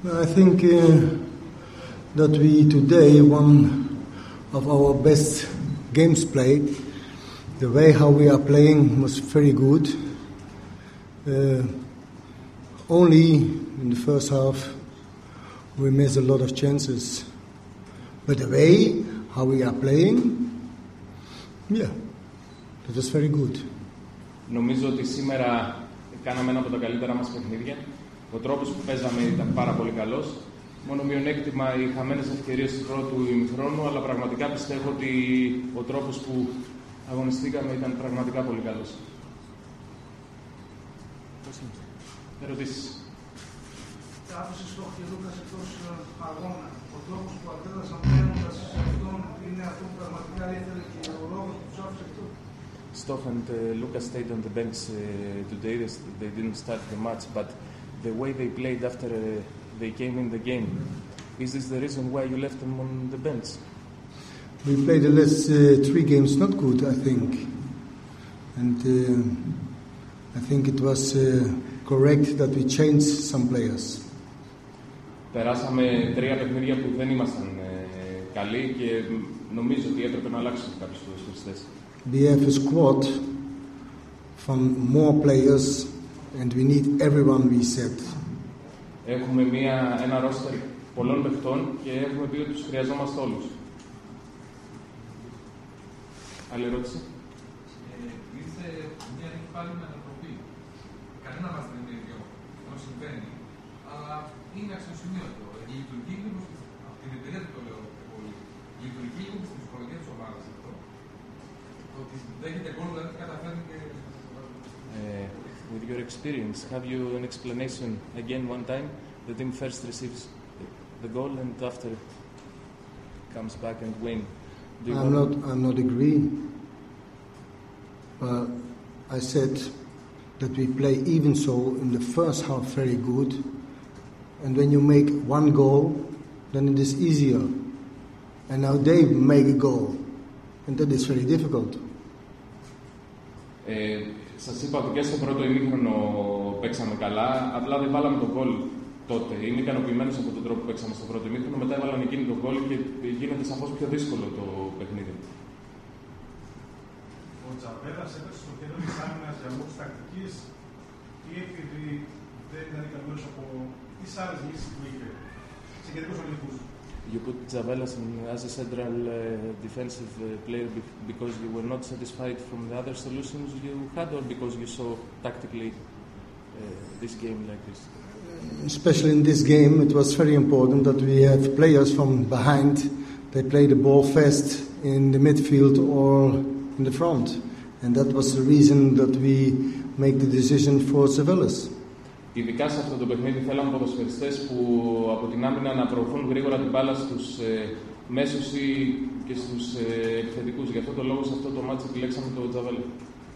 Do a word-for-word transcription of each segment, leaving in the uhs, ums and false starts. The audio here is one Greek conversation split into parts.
I think uh, that we today one of our best games played. The way how we are playing was very good. Uh, only in the first half we missed a lot of chances. But the way how we are playing, yeah, that was very good. Νομίζω ότι σήμερα κάναμε ένα από τα καλύτερα μας παιχνίδια. Ο τρόπος που παίζαμε ήταν πάρα πολύ καλός. Μόνο μειονέκτημα οι χαμένες ευκαιρίες του πρώτου ημιχρόνου, αλλά πραγματικά πιστεύω ότι ο τρόπος που αγωνιστήκαμε ήταν πραγματικά πολύ καλός. Ερωτήσεις. Άφησε στο Λούκας εκτός αγώνα. Ο τρόπος που αντέδρασαν παίρνοντας αυτόν είναι αυτό που πραγματικά ήθελε και ο λόγος που τους άφησε εκτός. Stoff and uh, Lucas stayed on the bench uh, today. They didn't start the match, but the way they played after uh, they came in the game, is this the reason why you left them on the bench? We played the last uh, three games not good, I think. And uh, I think it was uh, correct that we changed some players. Περάσαμε τρία παιχνίδια που δεν ήμασταν ε, καλοί και νομίζω ότι έπρεπε να αλλάξουμε κάποιους ποδοσφαιριστές. We have a squad from more players and we need everyone we said. Έχουμε μια, ένα ρόστερ πολλών παιχτών και έχουμε πει ότι τους χρειαζόμαστε όλους. Άλλη ερώτηση. Ε, ήρθε μια νίκη πάλι με ανατροπή. Κανένα μας δεν είναι ίδιο ενώ συμβαίνει, αλλά είναι αξιοσημείωτο. Λειτουργεί λίγο από την εμπειρία του, το λέω πολύ. Λειτουργεί λίγο στην ψυχολογία της ομάδας αυτό. Το ότι δέχεται γκολ, δηλαδή καταφέρνει και. Uh, with your experience, have you an explanation again one time? The team first receives the goal and after comes back and win. Do you I'm not. I'm not agreeing. Uh, I said that we play even so in the first half very good, and when you make one goal, then it is easier. And now they make a goal, and that is very difficult. Ε, σας είπα ότι και στο πρώτο ημίχρονο παίξαμε καλά, απλά δεν βάλαμε τον γκολ τότε. Είμαι ικανοποιημένος από τον τρόπο που παίξαμε στο πρώτο ημίχρονο, μετά έβαλαν εκείνη τον γκολ και γίνεται σαφώς πιο δύσκολο το παιχνίδι. Ο Τζαβέλας έπεσε στο κέντρο της άμυνας για λόγους τακτικής ή επειδή δεν ήταν ικανοποιημένος από τις άλλες λύσεις που είχε σε κεντρικούς αμυντικούς. You put Zavelas as a central uh, defensive uh, player because you were not satisfied from the other solutions you had, or because you saw tactically uh, this game like this? Especially in this game, it was very important that we have players from behind. They play the ball fast in the midfield or in the front, and that was the reason that we make the decision for Zavelas. Ειδικά σε αυτό το παιχνίδι θέλαμε ποδοσφαιριστές που από την άμυνα να προωθούν γρήγορα την μπάλα στους ε, μέσους ή και στους ε, επιθετικούς. Γι' αυτό το λόγο σε αυτό το μάτσο επιλέξαμε τον Τζαβέλα.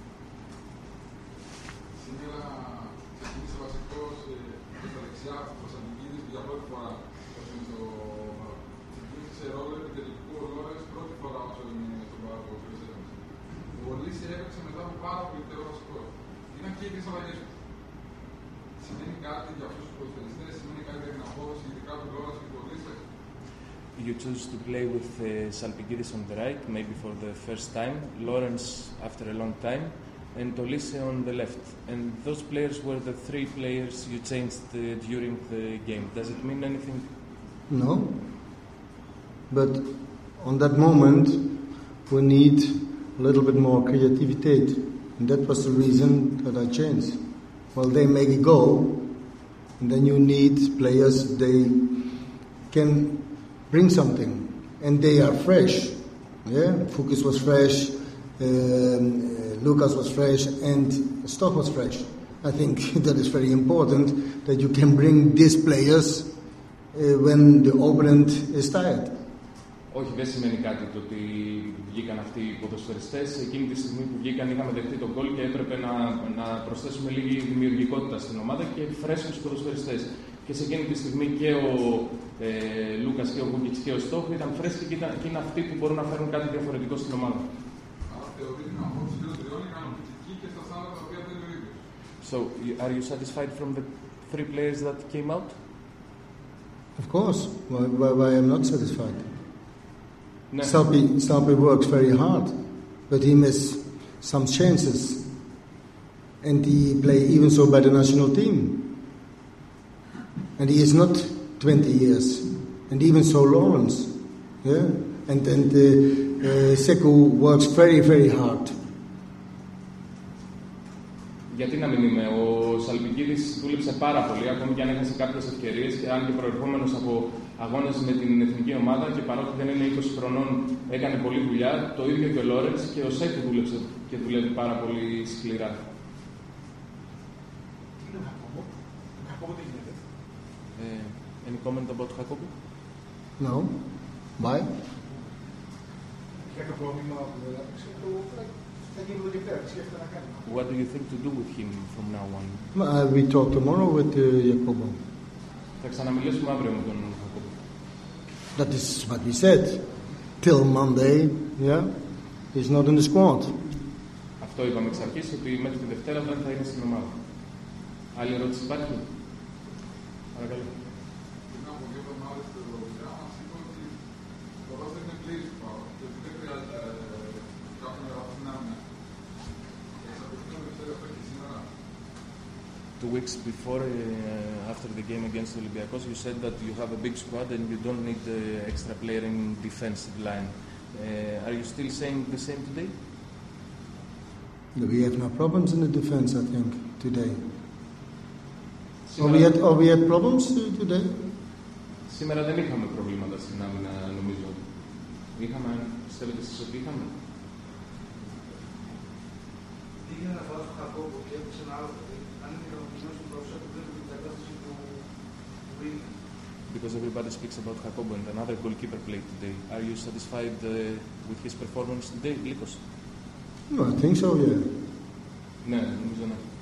Σήμερα ξεκίνησε βασικός στα δεξιά ο Κωνσταντινίδης για πρώτη φορά. Ξεκίνησε σε ρόλο επιτελικού ο Λόρενς πρώτη φορά όσο είναι στον παράδειγμα του Χριστέγανος. Ο Λύση έπαιξε μετά από πάρα πολύ καιρό βασικό. Ήταν και οι τρεις αλλαγές. Σημαίνει κάτι για αυτούς τους ποδοσφαιριστές, σημαίνει κάτι για την απόδοση, ειδικά του Λόρενς και του Λύση. You choose to play with uh, Salpikidis on the right, maybe for the first time, Lawrence after a long time, and Tolise on the left. And those players were the three players you changed uh, during the game. Does it mean anything? No. But on that moment, we need a little bit more creativity. And that was the reason that I changed. Well, they make a goal, and then you need players, they can bring something, and they are fresh. Yeah, Fukis was fresh, um, uh, Lucas was fresh, and Stoff was fresh. I think that is very important that you can bring these players uh, when the opponent is tired. Όχι, δεν σημαίνει κάτι το ότι βγήκαν αυτοί οι ποδοσφαιριστές. Εκείνη τη στιγμή που βγήκαν είχαμε δεχτεί τον γκολ και έπρεπε να, να προσθέσουμε λίγη δημιουργικότητα στην ομάδα και φρέσκους ποδοσφαιριστές. Και σε εκείνη τη στιγμή και ο ε, Λούκας και ο Βούκιτς και ο Στόχ ήταν φρέσκοι και, ήταν, και είναι αυτοί που μπορούν να φέρουν κάτι διαφορετικό στην ομάδα. Άρα θεωρείται να πω ότι οι τριών ικανοποιητικοί και στα άλλα τα οποία δεν είναι ο ίδιος. So, are you satisfied from the three players that came out? Of course. Why, why, why I'm not satisfied? Ναι. Salpi, Salpi works very hard, but he missed some chances. And he play even so by the national team. And he is not twenty years. And even so Lawrence. Yeah? And, and uh, uh, Sekou works very, very hard. Γιατί να μην είμαι. Ο Σαλπικίδης δούλεψε πάρα πολύ, ακόμη και αν έχασε κάποιες ευκαιρίες και αν και προερχόμενος από αγώνες με την εθνική ομάδα και παρότι δεν είναι είκοσι χρονών έκανε πολλή δουλειά, το ίδιο και ο Λόρενς και ο Σέκου δούλεψε και δουλεύει πάρα πολύ σκληρά. Τι είναι ο Χακόμπο? Ο Χακόμπο τι γίνεται? Uh, any comment about Jacobo? No. Why? Έχει κάποιο πρόβλημα που δεν έπαιξε, το θα γίνει εδώ και πέρα, τι σκέφτεται να κάνει? What do you think to do with him from now on? Uh, we talk tomorrow with uh, Jacobo. Θα ξαναμιλήσουμε αύριο με τον Jacobo. That is what we said. Till Monday, yeah, he's not in the squad. Αυτό είπαμε εξ αρχής, ότι μέχρι τη Δευτέρα δεν θα είναι στην ομάδα. Άλλη ερώτηση υπάρχει? Παρακαλώ. Πριν από δύο εβδομάδες στο Ιλιά μας είπε ότι το ρόστερ είναι πλήρης και ότι δεν χρειάζεται κάποιον εργατική άμυνα. Εξακολουθεί να πιστεύει αυτό και σήμερα? Two weeks before, uh, after the game against Olympiacos, you said that you have a big squad and you don't need the extra player in defensive line. Uh, are you still saying the same today? We have no problems in the defense, I think, today. Or Σήμερα, we had, or we had problems uh, today? σήμερα δεν είχαμε προβλήματα στην άμυνα, νομίζω. Είχαμε, πιστεύετε εσείς ότι είχαμε? Τι γίνεται να φάω στο Χακόμπο και έπαιξε ένα άλλο παιδί, αν είναι ικανοποιημένος του προσώπου που δεν είναι την κατάσταση του Βίλνια? Because everybody speaks about Jacobo and another goalkeeper played today. Are you satisfied uh, with his performance today, Likos? No, I think so, yeah. Ναι, νομίζω ναι.